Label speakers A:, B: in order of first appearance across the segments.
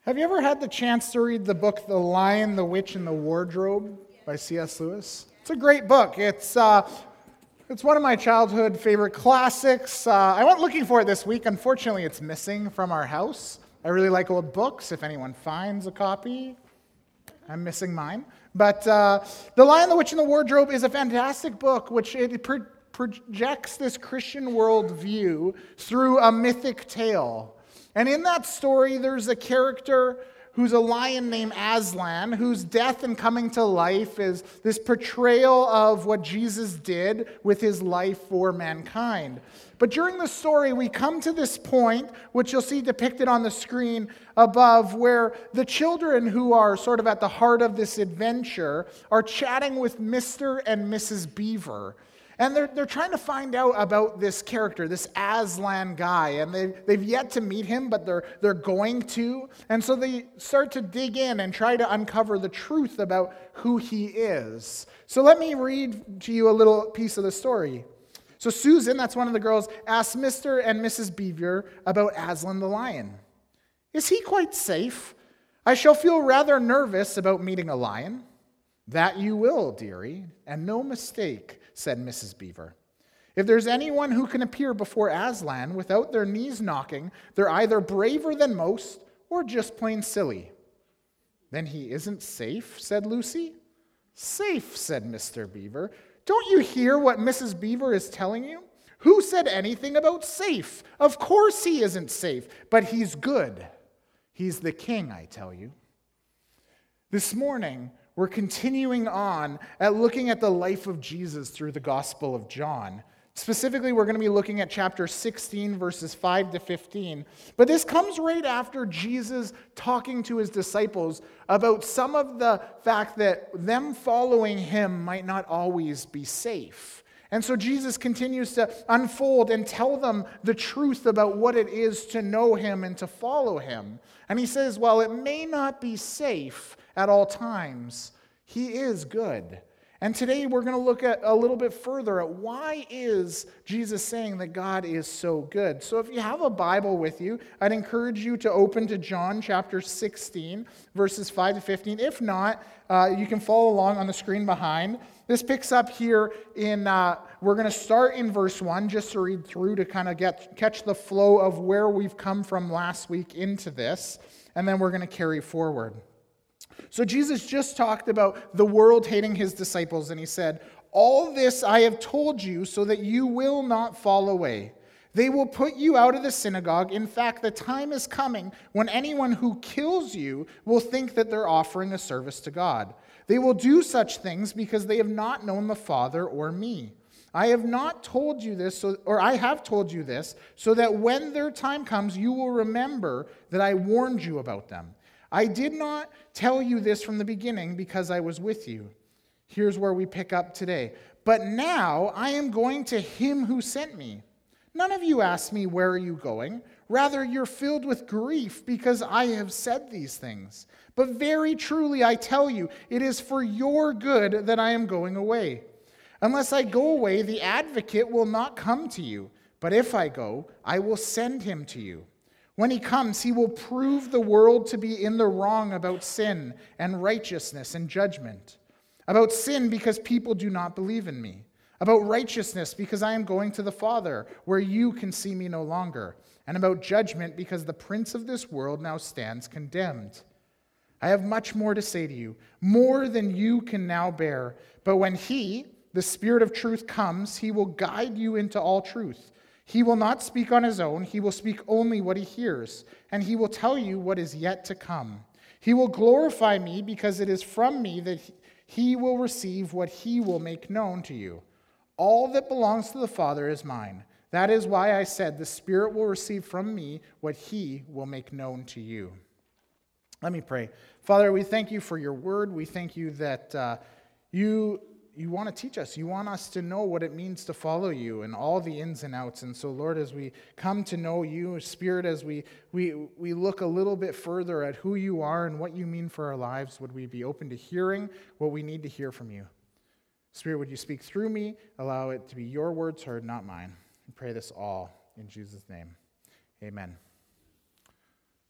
A: Have you ever had the chance to read the book The Lion, the Witch, and the Wardrobe by C.S. Lewis? It's a great book. It's one of my childhood favorite classics. I went looking for it this week. Unfortunately, it's missing from our house. I really like old books. If anyone finds a copy, I'm missing mine. But The Lion, the Witch, and the Wardrobe is a fantastic book which projects this Christian worldview through a mythic tale. And in that story, there's a character who's a lion named Aslan, whose death and coming to life is this portrayal of what Jesus did with his life for mankind. But during the story, we come to this point, which you'll see depicted on the screen above, where the children who are sort of at the heart of this adventure are chatting with Mr. and Mrs. Beaver. And they're trying to find out about this character, this Aslan guy, and they've yet to meet him, but they're going to. And so they start to dig in and try to uncover the truth about who he is. So let me read to you a little piece of the story. So Susan, that's one of the girls, asks Mr. and Mrs. Beaver about Aslan the lion. Is he quite safe? I shall feel rather nervous about meeting a lion. That you will, dearie, and no mistake, said Mrs. Beaver. If there's anyone who can appear before Aslan without their knees knocking, they're either braver than most or just plain silly. Then he isn't safe, said Lucy. Safe, said Mr. Beaver. Don't you hear what Mrs. Beaver is telling you? Who said anything about safe? Of course he isn't safe, but he's good. He's the king, I tell you. This morning, we're continuing on at looking at the life of Jesus through the Gospel of John. Specifically, we're going to be looking at chapter 16, verses 5 to 15. But this comes right after Jesus talking to his disciples about some of the fact that them following him might not always be safe. And so Jesus continues to unfold and tell them the truth about what it is to know him and to follow him. And he says, while it may not be safe at all times, he is good. And today we're going to look at a little bit further at why is Jesus saying that God is so good. So if you have a Bible with you, I'd encourage you to open to John chapter 16, verses 5 to 15. If not, you can follow along on the screen behind. This picks up here we're going to start in verse 1 just to read through to kind of catch the flow of where we've come from last week into this. And then we're going to carry forward. So Jesus just talked about the world hating his disciples, and he said, all this I have told you so that you will not fall away. They will put you out of the synagogue. In fact, the time is coming when anyone who kills you will think that they're offering a service to God. They will do such things because they have not known the Father or me. I have told you this so that when their time comes, you will remember that I warned you about them. I did not tell you this from the beginning because I was with you. Here's where we pick up today. But now I am going to him who sent me. None of you asked me, where are you going? Rather, you're filled with grief because I have said these things. But very truly, I tell you, it is for your good that I am going away. Unless I go away, the advocate will not come to you. But if I go, I will send him to you. When he comes, he will prove the world to be in the wrong about sin and righteousness and judgment. About sin, because people do not believe in me. About righteousness, because I am going to the Father, where you can see me no longer. And about judgment, because the prince of this world now stands condemned. I have much more to say to you, more than you can now bear. But when he, the Spirit of truth, comes, he will guide you into all truth. He will not speak on his own. He will speak only what he hears, and he will tell you what is yet to come. He will glorify me because it is from me that he will receive what he will make known to you. All that belongs to the Father is mine. That is why I said the Spirit will receive from me what he will make known to you. Let me pray. Father, we thank you for your word. We thank you that you want to teach us. You want us to know what it means to follow you and all the ins and outs. And so, Lord, as we come to know you, Spirit, as we look a little bit further at who you are and what you mean for our lives, would we be open to hearing what we need to hear from you? Spirit, would you speak through me? Allow it to be your words heard, not mine. We pray this all in Jesus' name. Amen.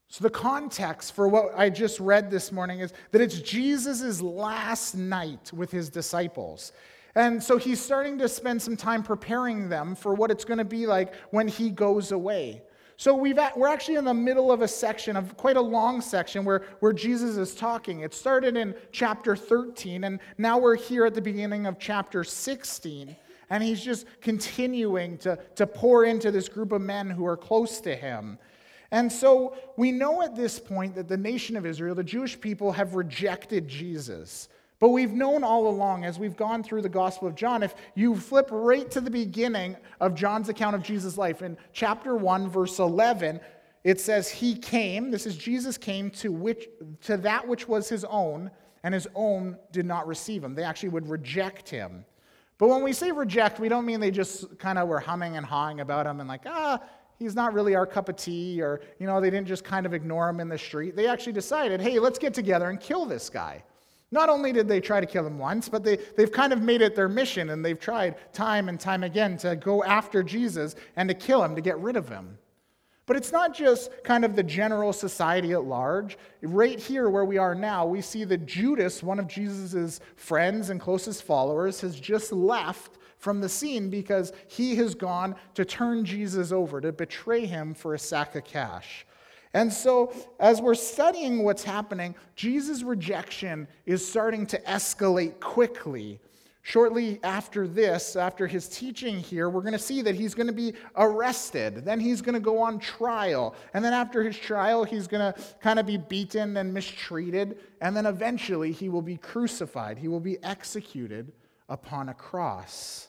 A: So the context for what I just read this morning is that it's Jesus' last night with his disciples. And so he's starting to spend some time preparing them for what it's going to be like when he goes away. So we're actually in the middle of a section, of quite a long section, where Jesus is talking. It started in chapter 13, and now we're here at the beginning of chapter 16. And he's just continuing to pour into this group of men who are close to him. And so we know at this point that the nation of Israel, the Jewish people, have rejected Jesus. But we've known all along as we've gone through the Gospel of John, if you flip right to the beginning of John's account of Jesus' life, in chapter 1, verse 11, it says, he came, this is Jesus came to that which was his own, and his own did not receive him. They actually would reject him. But when we say reject, we don't mean they just kind of were humming and hawing about him and like, he's not really our cup of tea, or, they didn't just kind of ignore him in the street. They actually decided, hey, let's get together and kill this guy. Not only did they try to kill him once, but they've kind of made it their mission, and they've tried time and time again to go after Jesus and to kill him, to get rid of him. But it's not just kind of the general society at large. Right here where we are now, we see that Judas, one of Jesus' friends and closest followers, has just left from the scene because he has gone to turn Jesus over, to betray him for a sack of cash. And so, as we're studying what's happening, Jesus' rejection is starting to escalate quickly. Shortly after this, after his teaching here, we're going to see that he's going to be arrested. Then he's going to go on trial. And then after his trial, he's going to kind of be beaten and mistreated. And then eventually, he will be crucified. He will be executed upon a cross.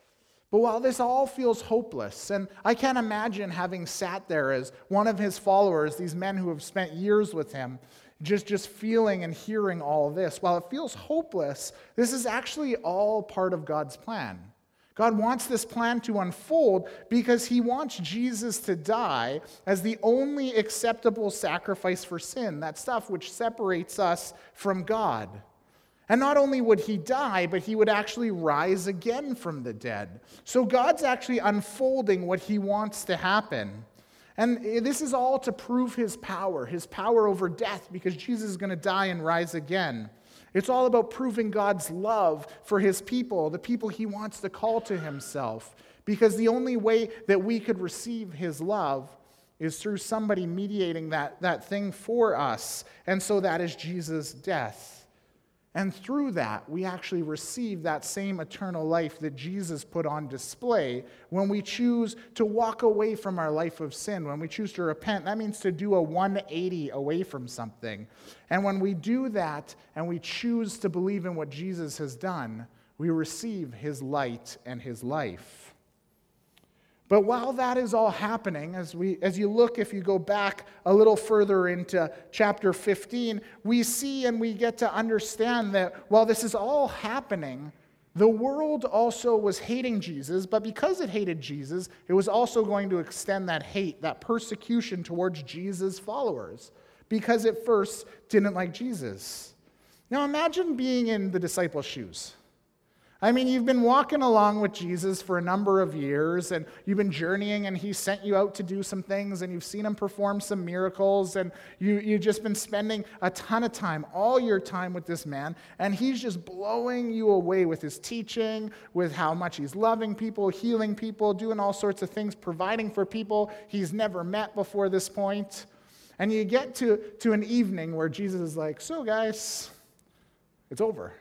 A: But while this all feels hopeless, and I can't imagine having sat there as one of his followers, these men who have spent years with him, just feeling and hearing all this, while it feels hopeless, this is actually all part of God's plan. God wants this plan to unfold because he wants Jesus to die as the only acceptable sacrifice for sin, that stuff which separates us from God. And not only would he die, but he would actually rise again from the dead. So God's actually unfolding what he wants to happen. And this is all to prove his power over death, because Jesus is going to die and rise again. It's all about proving God's love for his people, the people he wants to call to himself, because the only way that we could receive his love is through somebody mediating that thing for us. And so that is Jesus' death. And through that, we actually receive that same eternal life that Jesus put on display when we choose to walk away from our life of sin, when we choose to repent. That means to do a 180 away from something. And when we do that and we choose to believe in what Jesus has done, we receive his light and his life. But while that is all happening, as you look, if you go back a little further into chapter 15, we see and we get to understand that while this is all happening, the world also was hating Jesus, but because it hated Jesus, it was also going to extend that hate, that persecution towards Jesus' followers, because it first didn't like Jesus. Now imagine being in the disciples' shoes. I mean, you've been walking along with Jesus for a number of years, and you've been journeying, and he sent you out to do some things, and you've seen him perform some miracles, and you've just been spending a ton of time, all your time with this man, and he's just blowing you away with his teaching, with how much he's loving people, healing people, doing all sorts of things, providing for people he's never met before this point. And you get to an evening where Jesus is like, so guys, it's over.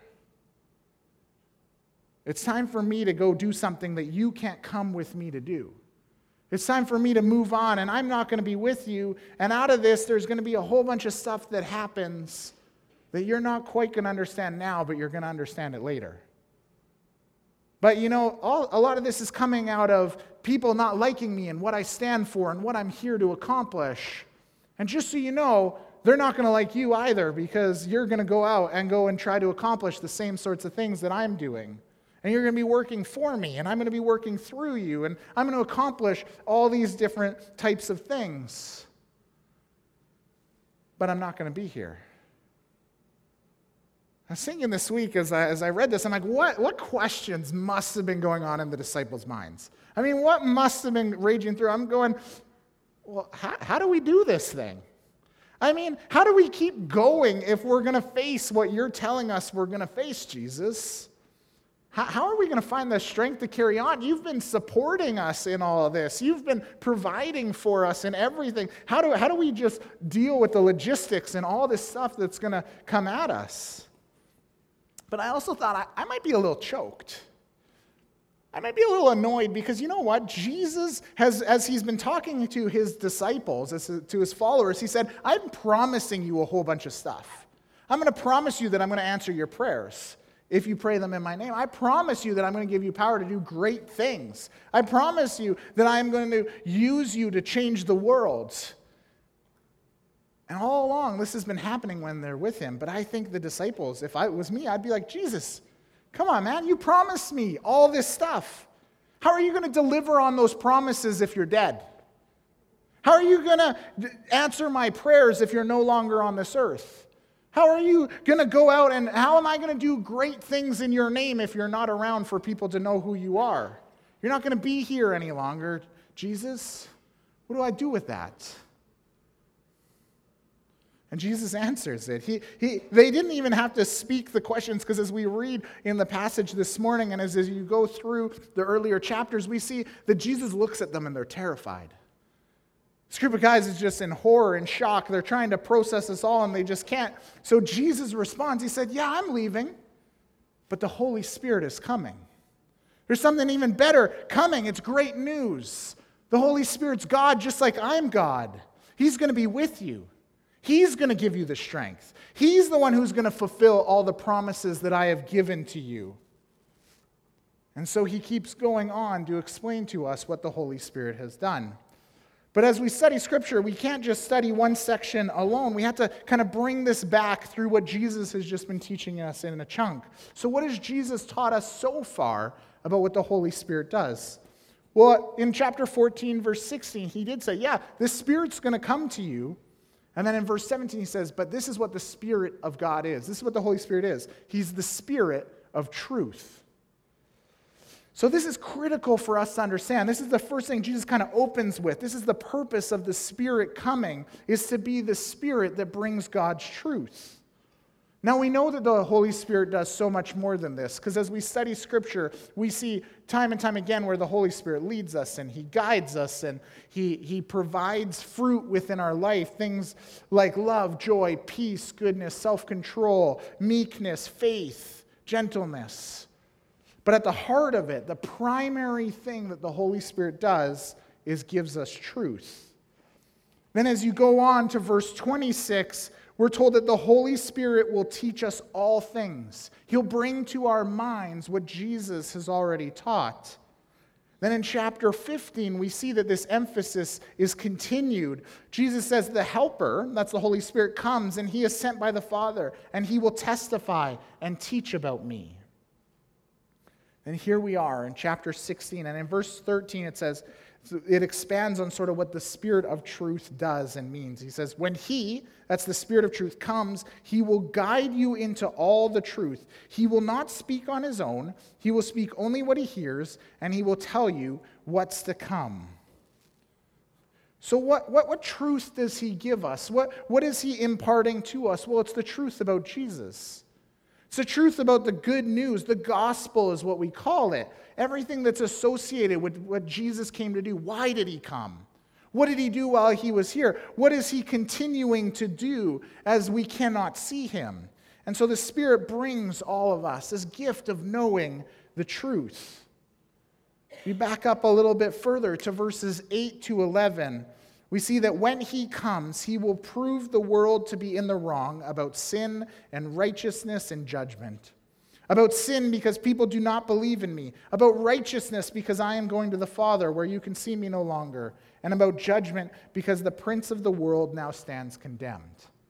A: It's time for me to go do something that you can't come with me to do. It's time for me to move on, and I'm not going to be with you. And out of this, there's going to be a whole bunch of stuff that happens that you're not quite going to understand now, but you're going to understand it later. But a lot of this is coming out of people not liking me and what I stand for and what I'm here to accomplish. And just so you know, they're not going to like you either, because you're going to go out and try to accomplish the same sorts of things that I'm doing. And you're going to be working for me, and I'm going to be working through you, and I'm going to accomplish all these different types of things. But I'm not going to be here. I was thinking this week as I read this, I'm like, what questions must have been going on in the disciples' minds? I mean, what must have been raging through? I'm going, well, how do we do this thing? I mean, how do we keep going if we're going to face what you're telling us we're going to face, Jesus? How are we going to find the strength to carry on? You've been supporting us in all of this. You've been providing for us in everything. How do we just deal with the logistics and all this stuff that's going to come at us? But I also thought I might be a little choked. I might be a little annoyed because you know what? Jesus has, as he's been talking to his disciples, to his followers, he said, I'm promising you a whole bunch of stuff. I'm going to promise you that I'm going to answer your prayers if you pray them in my name. I promise you that I'm going to give you power to do great things. I promise you that I'm going to use you to change the world. And all along, this has been happening when they're with him. But I think the disciples, if it was me, I'd be like, Jesus, come on, man, you promised me all this stuff. How are you going to deliver on those promises if you're dead? How are you going to answer my prayers if you're no longer on this earth? How are you going to go out and how am I going to do great things in your name if you're not around for people to know who you are? You're not going to be here any longer, Jesus. What do I do with that? And Jesus answers it. They didn't even have to speak the questions because as we read in the passage this morning and as you go through the earlier chapters, we see that Jesus looks at them and they're terrified. This group of guys is just in horror and shock. They're trying to process this all and they just can't. So Jesus responds. He said, yeah, I'm leaving, but the Holy Spirit is coming. There's something even better coming. It's great news. The Holy Spirit's God just like I'm God. He's going to be with you. He's going to give you the strength. He's the one who's going to fulfill all the promises that I have given to you. And so he keeps going on to explain to us what the Holy Spirit has done. But as we study Scripture, we can't just study one section alone. We have to kind of bring this back through what Jesus has just been teaching us in a chunk. So what has Jesus taught us so far about what the Holy Spirit does? Well, in chapter 14, verse 16, he did say, yeah, the Spirit's going to come to you. And then in verse 17, he says, but this is what the Spirit of God is. This is what the Holy Spirit is. He's the Spirit of truth. So this is critical for us to understand. This is the first thing Jesus kind of opens with. This is the purpose of the Spirit coming, is to be the Spirit that brings God's truth. Now we know that the Holy Spirit does so much more than this, because as we study Scripture, we see time and time again where the Holy Spirit leads us and he guides us and he provides fruit within our life, things like love, joy, peace, goodness, self-control, meekness, faith, gentleness. But at the heart of it, the primary thing that the Holy Spirit does is gives us truth. Then as you go on to verse 26, we're told that the Holy Spirit will teach us all things. He'll bring to our minds what Jesus has already taught. Then in chapter 15, we see that this emphasis is continued. Jesus says the Helper, that's the Holy Spirit, comes and he is sent by the Father, and he will testify and teach about me. And here we are in chapter 16, and in verse 13 it says, it expands on sort of what the Spirit of truth does and means. He says, when he, that's the Spirit of truth, comes, he will guide you into all the truth. He will not speak on his own. He will speak only what he hears, and he will tell you what's to come. So what truth does he give us? What is he imparting to us? Well, it's the truth about Jesus. It's the truth about the good news. The gospel is what we call it. Everything that's associated with what Jesus came to do. Why did he come? What did he do while he was here? What is he continuing to do as we cannot see him? And so the Spirit brings all of us this gift of knowing the truth. We back up a little bit further to verses 8 to 11. We see that when he comes, he will prove the world to be in the wrong about sin and righteousness and judgment. About sin because people do not believe in me. About righteousness because I am going to the Father where you can see me no longer. And about judgment because the prince of the world now stands condemned.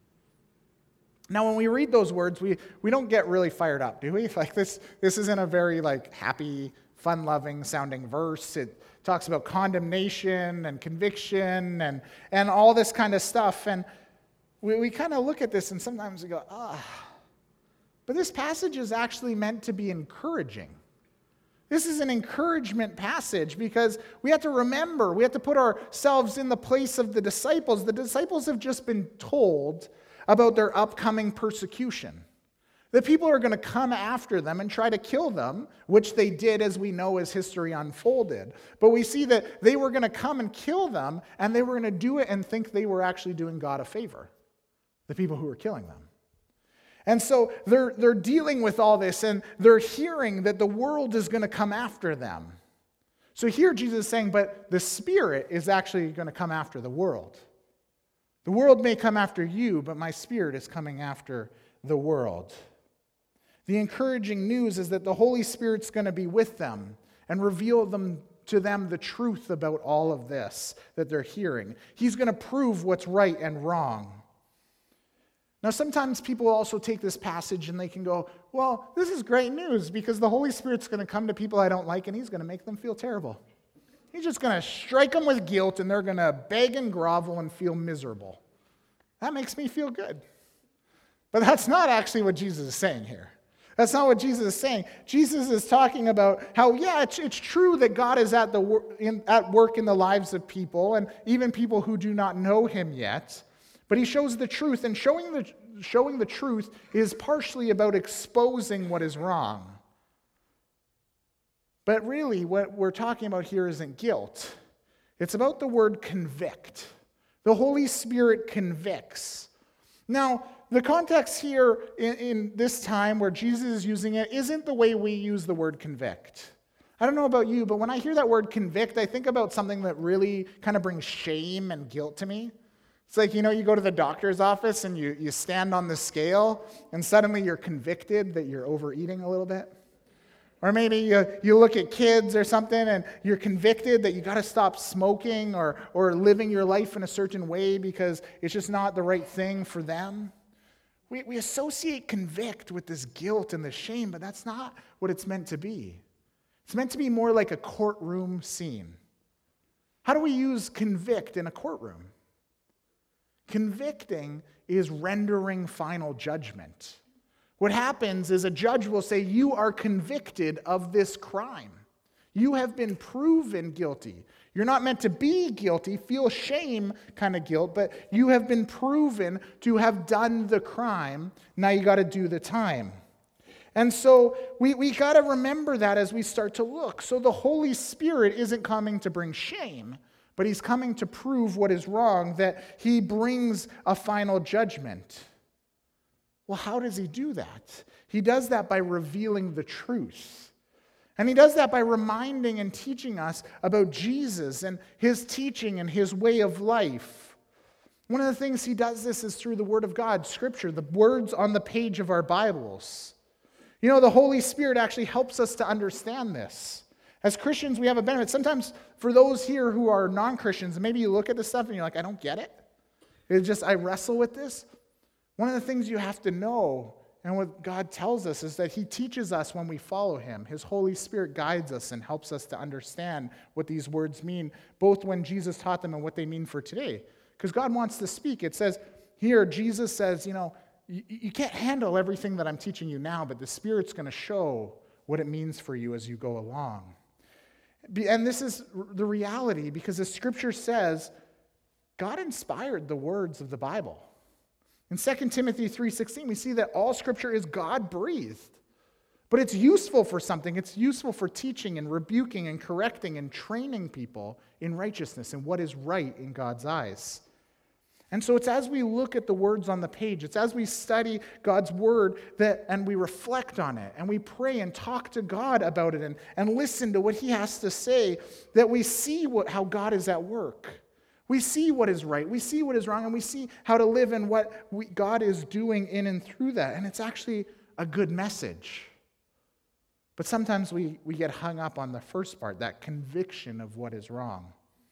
A: Now when we read those words, we don't get really fired up, do we? Like this isn't a very happy, fun-loving sounding verse. It talks about condemnation and conviction and all this kind of stuff. And we kind of look at this and sometimes we go, But this passage is actually meant to be encouraging. This is an encouragement passage because we have to remember, we have to put ourselves in the place of the disciples. The disciples have just been told about their upcoming persecution. The people are going to come after them and try to kill them, which they did, as we know, as history unfolded. But we see that they were going to come and kill them, and they were going to do it and think they were actually doing God a favor, the people who were killing them. And so they're dealing with all this, and they're hearing that the world is going to come after them. So here Jesus is saying, but the Spirit is actually going to come after the world. The world may come after you, but my Spirit is coming after the world. The encouraging news is that the Holy Spirit's going to be with them and reveal to them the truth about all of this that they're hearing. He's going to prove what's right and wrong. Now, sometimes people also take this passage and they can go, well, this is great news because the Holy Spirit's going to come to people I don't like and he's going to make them feel terrible. He's just going to strike them with guilt and they're going to beg and grovel and feel miserable. That makes me feel good. But that's not actually what Jesus is saying here. That's not what Jesus is saying. Jesus is talking about how, yeah, it's true that God is at work in the lives of people and even people who do not know him yet. But he shows the truth, and showing the truth is partially about exposing what is wrong. But really, what we're talking about here isn't guilt. It's about the word convict. The Holy Spirit convicts. Now, the context here in this time where Jesus is using it isn't the way we use the word convict. I don't know about you, but when I hear that word convict, I think about something that really kind of brings shame and guilt to me. It's like, you go to the doctor's office and you stand on the scale and suddenly you're convicted that you're overeating a little bit. Or maybe you look at kids or something and you're convicted that you got to stop smoking or living your life in a certain way because it's just not the right thing for them. We associate convict with this guilt and this shame, but that's not what it's meant to be. It's meant to be more like a courtroom scene. How do we use convict in a courtroom? Convicting is rendering final judgment. What happens is a judge will say, you are convicted of this crime. You have been proven guilty. You're not meant to be guilty, feel shame kind of guilt, but you have been proven to have done the crime. Now you got to do the time. And so we got to remember that as we start to look. So the Holy Spirit isn't coming to bring shame, but he's coming to prove what is wrong, that he brings a final judgment. Well, how does he do that? He does that by revealing the truth. And he does that by reminding and teaching us about Jesus and his teaching and his way of life. One of the things he does this is through the Word of God, Scripture, the words on the page of our Bibles. The Holy Spirit actually helps us to understand this. As Christians, we have a benefit. Sometimes for those here who are non-Christians, maybe you look at this stuff and you're like, I don't get it. I wrestle with this. One of the things you have to know, and what God tells us, is that he teaches us when we follow him. His Holy Spirit guides us and helps us to understand what these words mean, both when Jesus taught them and what they mean for today. Because God wants to speak. It says here, Jesus says, you can't handle everything that I'm teaching you now, but the Spirit's going to show what it means for you as you go along. And this is the reality because the Scripture says God inspired the words of the Bible. In 2 Timothy 3:16, we see that all Scripture is God-breathed. But it's useful for something. It's useful for teaching and rebuking and correcting and training people in righteousness and what is right in God's eyes. And so it's as we look at the words on the page, it's as we study God's word and we reflect on it and we pray and talk to God about it and listen to what he has to say, that we see how God is at work. We see what is right, we see what is wrong, and we see how to live in what God is doing in and through that. And it's actually a good message. But sometimes we get hung up on the first part, that conviction of what is wrong.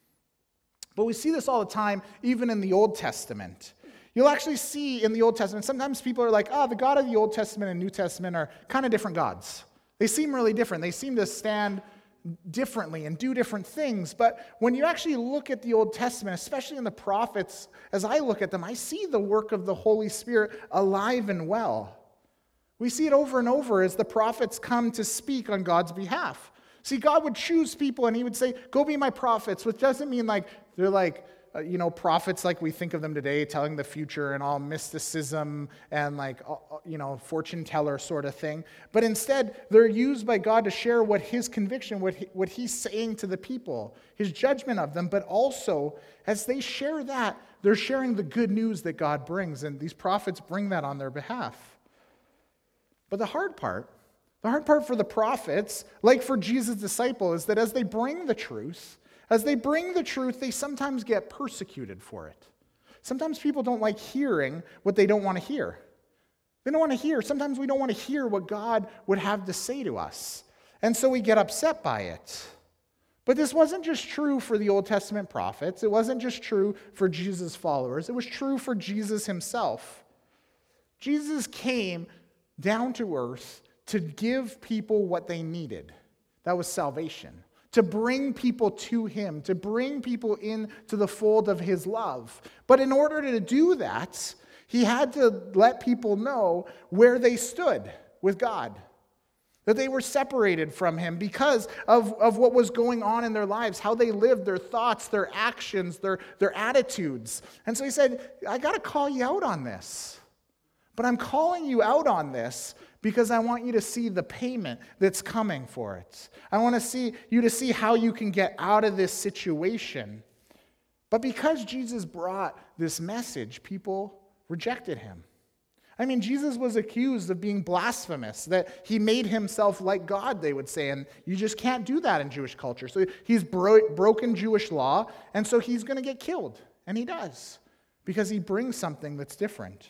A: But we see this all the time, even in the Old Testament. You'll actually see in the Old Testament, sometimes people are like, the God of the Old Testament and New Testament are kind of different gods. They seem really different. They seem to stand differently and do different things. But when you actually look at the Old Testament, especially in the prophets, as I look at them, I see the work of the Holy Spirit alive and well. We see it over and over as the prophets come to speak on God's behalf. See, God would choose people and he would say, go be my prophets, which doesn't mean like they're like, prophets like we think of them today, telling the future and all mysticism and like, fortune teller sort of thing. But instead, they're used by God to share what his conviction, what he's saying to the people, his judgment of them. But also, as they share that, they're sharing the good news that God brings. And these prophets bring that on their behalf. But the hard part for the prophets, like for Jesus' disciple, is that as they bring the truth, they sometimes get persecuted for it. Sometimes people don't like hearing what they don't want to hear. Sometimes we don't want to hear what God would have to say to us. And so we get upset by it. But this wasn't just true for the Old Testament prophets. It wasn't just true for Jesus' followers. It was true for Jesus himself. Jesus came down to earth to give people what they needed. That was salvation. To bring people to him, to bring people into the fold of his love. But in order to do that, he had to let people know where they stood with God. That they were separated from him because of what was going on in their lives, how they lived, their thoughts, their actions, their attitudes. And so he said, I got to call you out on this. But I'm calling you out on this because I want you to see the payment that's coming for it. I want you to see how you can get out of this situation. But because Jesus brought this message, people rejected him. I mean, Jesus was accused of being blasphemous, that he made himself like God, they would say, and you just can't do that in Jewish culture. So he's broken Jewish law, and so he's going to get killed. And he does, because he brings something that's different.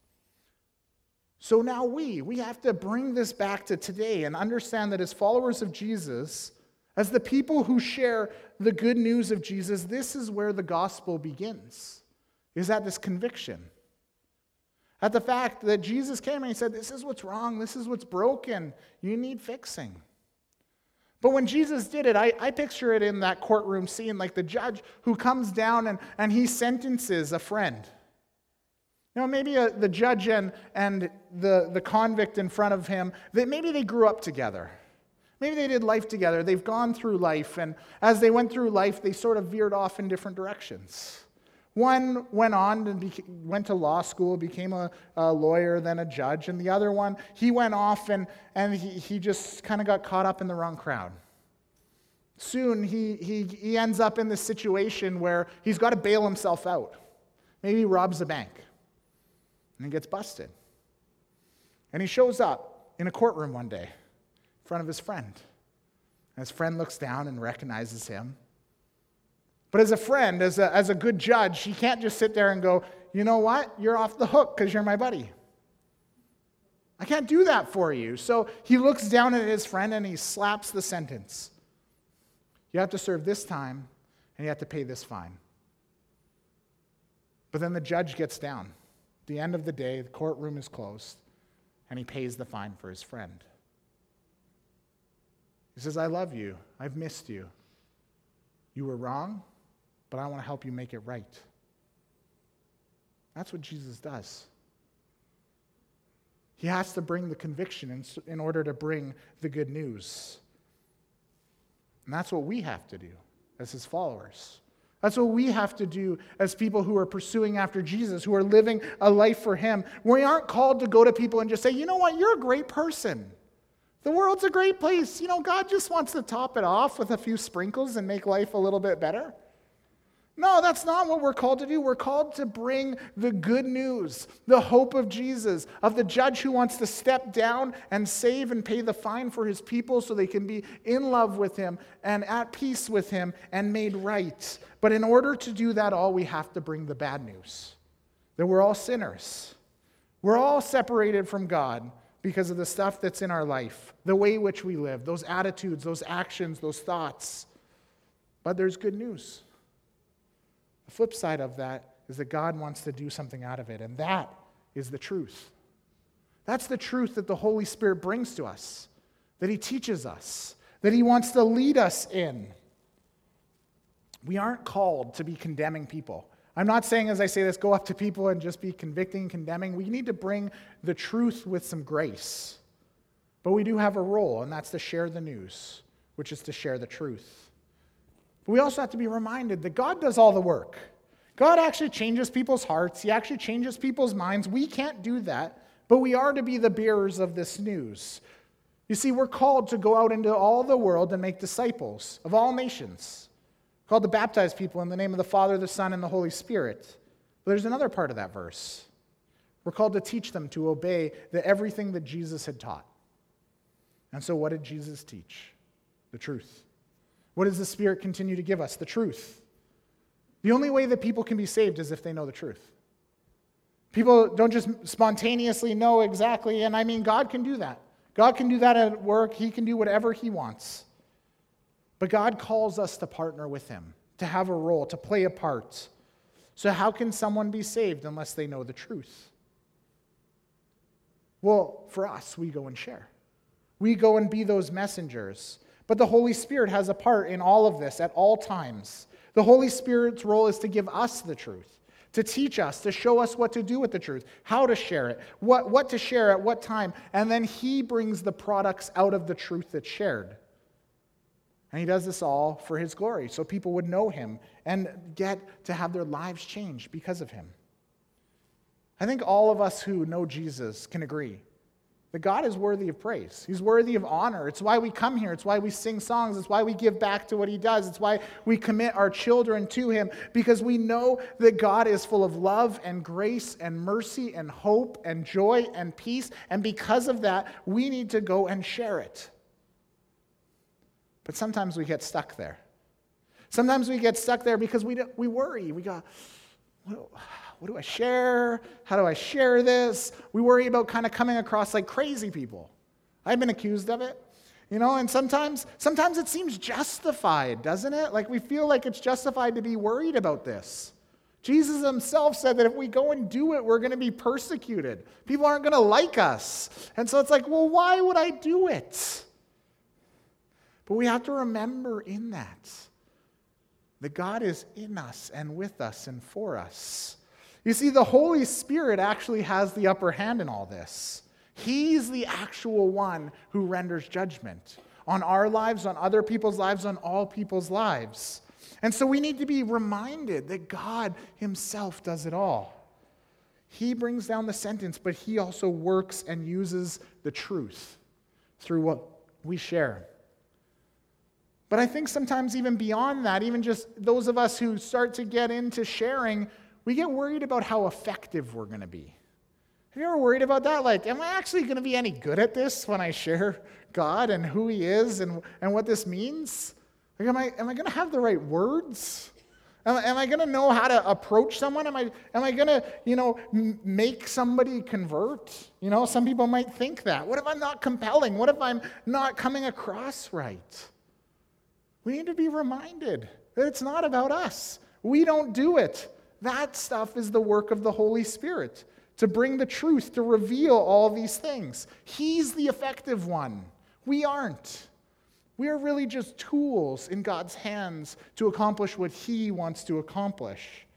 A: So now we have to bring this back to today and understand that as followers of Jesus, as the people who share the good news of Jesus, this is where the gospel begins, is at this conviction. At the fact that Jesus came and he said, this is what's wrong, this is what's broken, you need fixing. But when Jesus did it, I picture it in that courtroom scene, like the judge who comes down and he sentences a friend. Maybe the judge and the convict in front of him, maybe they grew up together. Maybe they did life together. They've gone through life, and as they went through life, they sort of veered off in different directions. One went on and went to law school, became a lawyer, then a judge, and the other one, he went off and he just kind of got caught up in the wrong crowd. Soon, he ends up in this situation where he's got to bail himself out. Maybe he robs a bank. And he gets busted. And he shows up in a courtroom one day in front of his friend. And his friend looks down and recognizes him. But as a friend, as a good judge, he can't just sit there and go, you know what? You're off the hook because you're my buddy. I can't do that for you. So he looks down at his friend and he slaps the sentence. You have to serve this time and you have to pay this fine. But then the judge gets down. At the end of the day, the courtroom is closed, and he pays the fine for his friend. He says, I love you. I've missed you. You were wrong, but I want to help you make it right. That's what Jesus does. He has to bring the conviction in order to bring the good news. And that's what we have to do as his followers. That's what we have to do as people who are pursuing after Jesus, who are living a life for him. We aren't called to go to people and just say, you know what, you're a great person. The world's a great place. God just wants to top it off with a few sprinkles and make life a little bit better. No, that's not what we're called to do. We're called to bring the good news, the hope of Jesus, of the judge who wants to step down and save and pay the fine for his people so they can be in love with him and at peace with him and made right. But in order to do that all, we have to bring the bad news, that we're all sinners. We're all separated from God because of the stuff that's in our life, the way in which we live, those attitudes, those actions, those thoughts. But there's good news. The flip side of that is that God wants to do something out of it, and that is the truth. That's the truth that the Holy Spirit brings to us, that he teaches us, that he wants to lead us in. We aren't called to be condemning people. I'm not saying, as I say this, go up to people and just be convicting, condemning. We need to bring the truth with some grace. But we do have a role, and that's to share the news. which is to share the truth. But we also have to be reminded that God does all the work. God actually changes people's hearts. He actually changes people's minds. We can't do that, but we are to be the bearers of this news. You see, we're called to go out into all the world and make disciples of all nations. We're called to baptize people in the name of the Father, the Son, and the Holy Spirit. But there's another part of that verse. We're called to teach them to obey everything that Jesus had taught. And so what did Jesus teach? The truth. What does the Spirit continue to give us? The truth. The only way that people can be saved is if they know the truth. People don't just spontaneously know exactly, and I mean, God can do that. God can do that at work. He can do whatever He wants. But God calls us to partner with Him, to have a role, to play a part. So how can someone be saved unless they know the truth? Well, for us, we go and share. We go and be those messengers. But the Holy Spirit has a part in all of this at all times. The Holy Spirit's role is to give us the truth, to teach us, to show us what to do with the truth, how to share it, what to share at what time, and then He brings the products out of the truth that's shared. And He does this all for His glory, so people would know Him and get to have their lives changed because of Him. I think all of us who know Jesus can agree that God is worthy of praise. He's worthy of honor. It's why we come here. It's why we sing songs. It's why we give back to what He does. It's why we commit our children to Him, because we know that God is full of love and grace and mercy and hope and joy and peace. And because of that, we need to go and share it. But sometimes we get stuck there. Sometimes we get stuck there because we worry. We go, what do I share? How do I share this? We worry about kind of coming across like crazy people. I've been accused of it, and sometimes it seems justified, doesn't it? Like we feel like it's justified to be worried about this. Jesus Himself said that if we go and do it, we're going to be persecuted. People aren't going to like us. And so it's like, well, why would I do it? But we have to remember in that God is in us and with us and for us. You see, the Holy Spirit actually has the upper hand in all this. He's the actual one who renders judgment on our lives, on other people's lives, on all people's lives. And so we need to be reminded that God Himself does it all. He brings down the sentence, but He also works and uses the truth through what we share. But I think sometimes even beyond that, even just those of us who start to get into sharing, we get worried about how effective we're going to be. Have you ever worried about that? Like, am I actually going to be any good at this when I share God and who He is and what this means? Like, am I going to have the right words? Am I going to know how to approach someone? Am I going to, make somebody convert? Some people might think that. What if I'm not compelling? What if I'm not coming across right? We need to be reminded that it's not about us. We don't do it. That stuff is the work of the Holy Spirit, to bring the truth, to reveal all these things. He's the effective one. We aren't. We are really just tools in God's hands to accomplish what He wants to accomplish.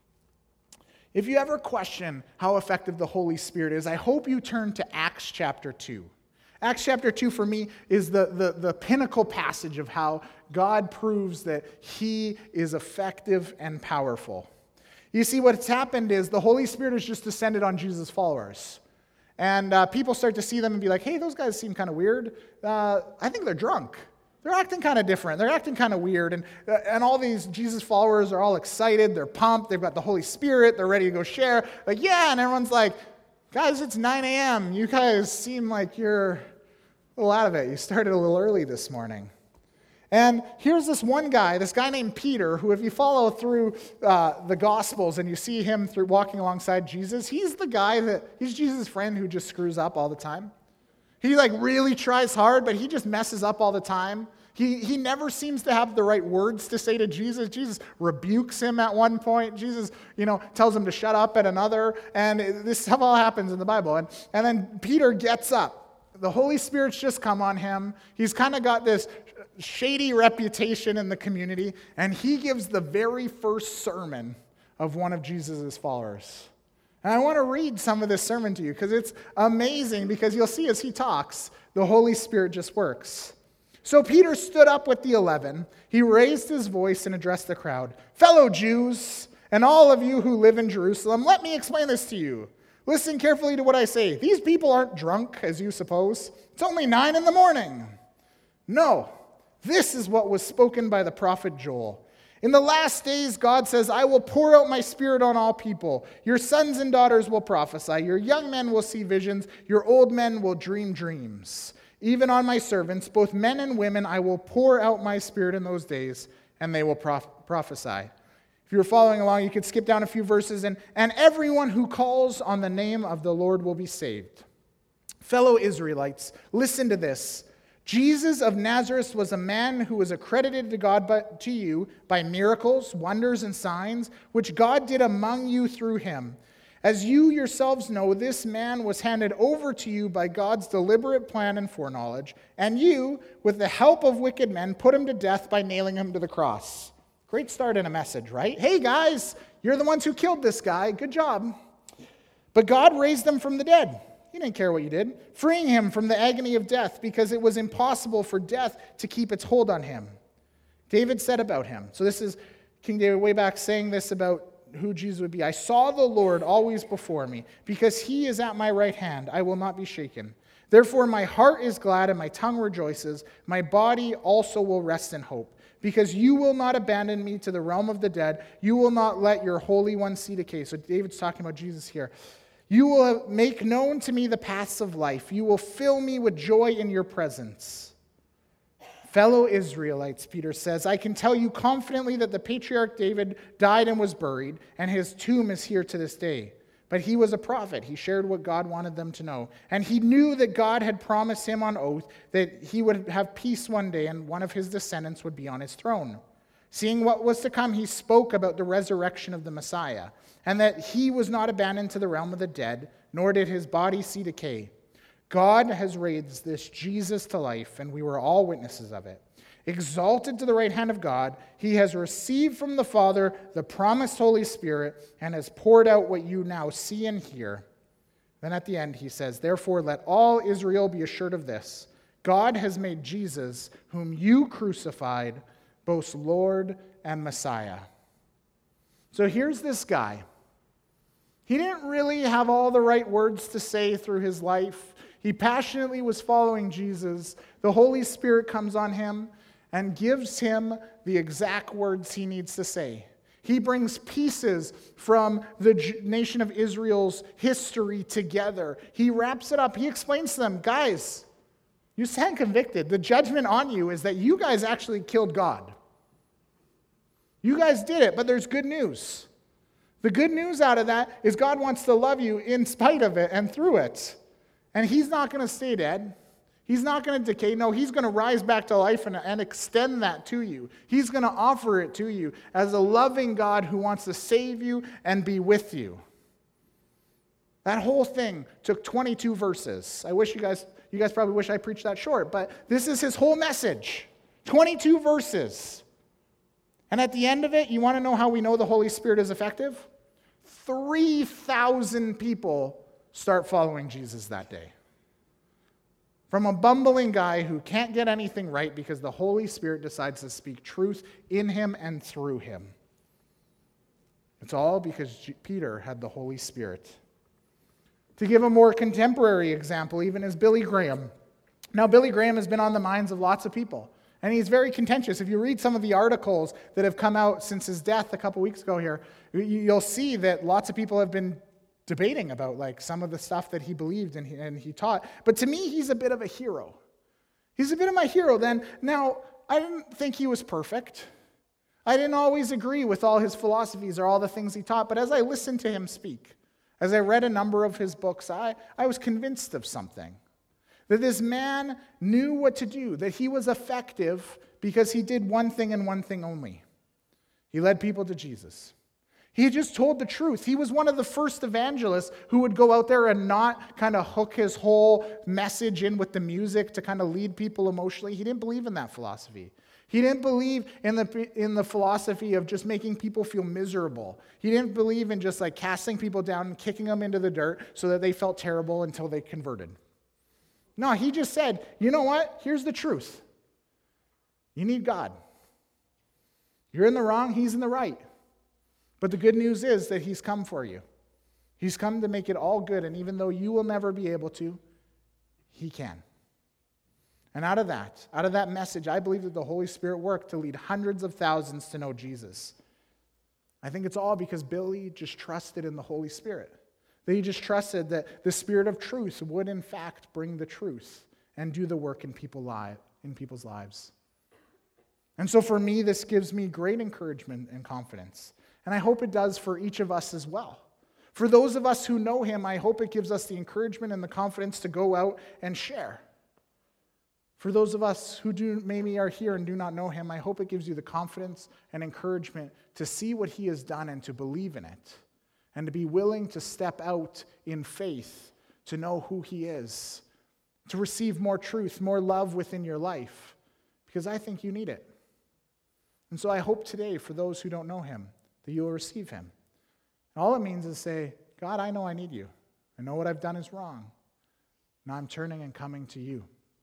A: If you ever question how effective the Holy Spirit is, I hope you turn to Acts chapter 2. Acts chapter 2 for me is the pinnacle passage of how God proves that He is effective and powerful. You see, what's happened is the Holy Spirit has just descended on Jesus' followers. And people start to see them and be like, hey, those guys seem kind of weird. I think they're drunk. They're acting kind of different. They're acting kind of weird. And all these Jesus followers are all excited. They're pumped. They've got the Holy Spirit. They're ready to go share. Like, yeah, and everyone's like, guys, it's 9 a.m. You guys seem like you're a little out of it. You started a little early this morning. And here's this guy named Peter, who if you follow through the Gospels and you see him through walking alongside Jesus, he's Jesus' friend who just screws up all the time. He really tries hard, but he just messes up all the time. He never seems to have the right words to say to Jesus. Jesus rebukes him at one point. Jesus, tells him to shut up at another. And this stuff all happens in the Bible. And then Peter gets up. The Holy Spirit's just come on him. He's kind of got this shady reputation in the community. And he gives the very first sermon of one of Jesus' followers. And I want to read some of this sermon to you because it's amazing, because you'll see as he talks, the Holy Spirit just works. So Peter stood up with the 11. He raised his voice and addressed the crowd. "Fellow Jews, and all of you who live in Jerusalem, let me explain this to you. Listen carefully to what I say. These people aren't drunk, as you suppose. It's only 9 a.m. No, this is what was spoken by the prophet Joel. In the last days, God says, I will pour out my spirit on all people. Your sons and daughters will prophesy. Your young men will see visions. Your old men will dream dreams. Even on my servants, both men and women, I will pour out my spirit in those days, and they will prophesy." If you're following along, you could skip down a few verses. And everyone who calls on the name of the Lord will be saved. Fellow Israelites, listen to this. Jesus of Nazareth was a man who was accredited to God to you by miracles, wonders, and signs, which God did among you through him. As you yourselves know, this man was handed over to you by God's deliberate plan and foreknowledge, and you, with the help of wicked men, put him to death by nailing him to the cross. Great start in a message, right? Hey guys, you're the ones who killed this guy. Good job. But God raised him from the dead. He didn't care what you did, freeing him from the agony of death because it was impossible for death to keep its hold on him. David said about him. So this is King David way back saying this about who Jesus would be. "I saw the Lord always before me. Because he is at my right hand, I will not be shaken. Therefore my heart is glad and my tongue rejoices. My body also will rest in hope. Because you will not abandon me to the realm of the dead. You will not let your Holy One see decay." So David's talking about Jesus here. "You will make known to me the paths of life. You will fill me with joy in your presence." Fellow Israelites, Peter says, I can tell you confidently that the patriarch David died and was buried, and his tomb is here to this day. But he was a prophet. He shared what God wanted them to know. And he knew that God had promised him on oath that he would have peace one day and one of his descendants would be on his throne. Seeing what was to come, he spoke about the resurrection of the Messiah, and that he was not abandoned to the realm of the dead, nor did his body see decay. God has raised this Jesus to life, and we were all witnesses of it. Exalted to the right hand of God, he has received from the Father the promised Holy Spirit and has poured out what you now see and hear. Then at the end he says, "Therefore let all Israel be assured of this. God has made Jesus, whom you crucified, both Lord and Messiah." So here's this guy. He didn't really have all the right words to say through his life. He passionately was following Jesus. The Holy Spirit comes on him and gives him the exact words he needs to say. He brings pieces from the nation of Israel's history together. He wraps it up. He explains to them, guys, you stand convicted. The judgment on you is that you guys actually killed God. You guys did it, but there's good news. The good news out of that is God wants to love you in spite of it and through it. And he's not going to stay dead. He's not going to decay. No, he's going to rise back to life and extend that to you. He's going to offer it to you as a loving God who wants to save you and be with you. That whole thing took 22 verses. I wish you guys probably wish I preached that short, but this is his whole message. 22 verses. And at the end of it, you want to know how we know the Holy Spirit is effective? 3,000 people start following Jesus that day. From a bumbling guy who can't get anything right because the Holy Spirit decides to speak truth in him and through him. It's all because Peter had the Holy Spirit. To give a more contemporary example, even is Billy Graham. Now, Billy Graham has been on the minds of lots of people, and he's very contentious. If you read some of the articles that have come out since his death a couple weeks ago here, you'll see that lots of people have been debating about like some of the stuff that he believed and he taught. But to me, he's a bit of a hero. He's a bit of my hero. Now, I didn't think he was perfect. I didn't always agree with all his philosophies or all the things he taught. But as I listened to him speak, as I read a number of his books, I was convinced of something. That this man knew what to do. That he was effective because he did one thing and one thing only. He led people to Jesus. He just told the truth. He was one of the first evangelists who would go out there and not kind of hook his whole message in with the music to kind of lead people emotionally. He didn't believe in that philosophy. He didn't believe in the philosophy of just making people feel miserable. He didn't believe in just like casting people down and kicking them into the dirt so that they felt terrible until they converted. No, he just said, you know what? Here's the truth. You need God. You're in the wrong, he's in the right. But the good news is that he's come for you. He's come to make it all good, and even though you will never be able to, he can. And out of that message, I believe that the Holy Spirit worked to lead hundreds of thousands to know Jesus. I think it's all because Billy just trusted in the Holy Spirit. That he just trusted that the Spirit of truth would in fact bring the truth and do the work in people's lives. And so for me, this gives me great encouragement and confidence. And I hope it does for each of us as well. For those of us who know him, I hope it gives us the encouragement and the confidence to go out and share. For those of us who maybe are here and do not know him, I hope it gives you the confidence and encouragement to see what he has done and to believe in it, and to be willing to step out in faith to know who he is, to receive more truth, more love within your life, because I think you need it. And so I hope today, for those who don't know him, that you'll receive him. And all it means is say, God, I know I need you. I know what I've done is wrong. Now I'm turning and coming to you.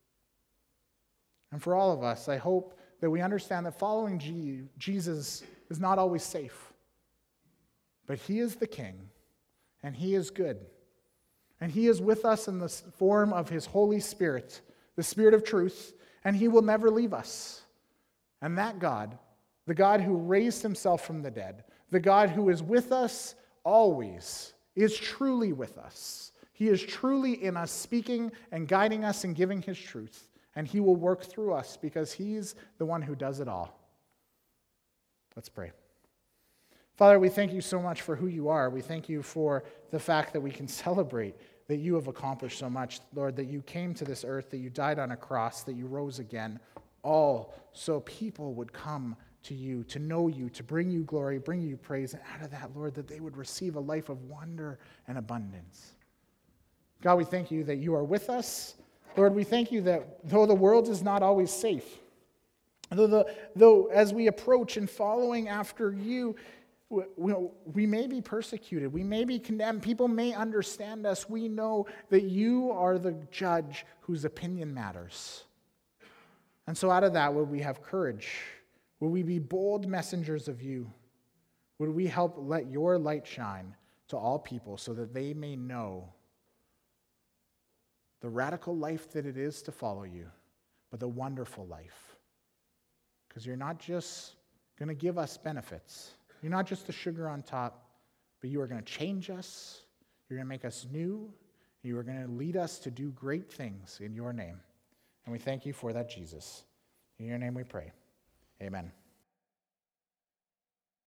A: And for all of us, I hope that we understand that following Jesus is not always safe. But he is the King, and he is good. And he is with us in the form of his Holy Spirit, the Spirit of truth, and he will never leave us. And that God, the God who raised himself from the dead, the God who is with us always, is truly with us. He is truly in us, speaking and guiding us and giving his truth. And he will work through us because he's the one who does it all. Let's pray. Father, we thank you so much for who you are. We thank you for the fact that we can celebrate that you have accomplished so much, Lord, that you came to this earth, that you died on a cross, that you rose again, all so people would come to you, to know you, to bring you glory, bring you praise, and out of that, Lord, that they would receive a life of wonder and abundance. God, we thank you that you are with us. Lord, we thank you that though the world is not always safe, though as we approach and following after you, we may be persecuted, we may be condemned, people may understand us, we know that you are the judge whose opinion matters. And so out of that, would we have courage? Would we be bold messengers of you? Would we help let your light shine to all people so that they may know the radical life that it is to follow you, but the wonderful life? Because you're not just going to give us benefits. You're not just the sugar on top, but you are going to change us. You're going to make us new. You are going to lead us to do great things in your name. And we thank you for that, Jesus. In your name we pray. Amen.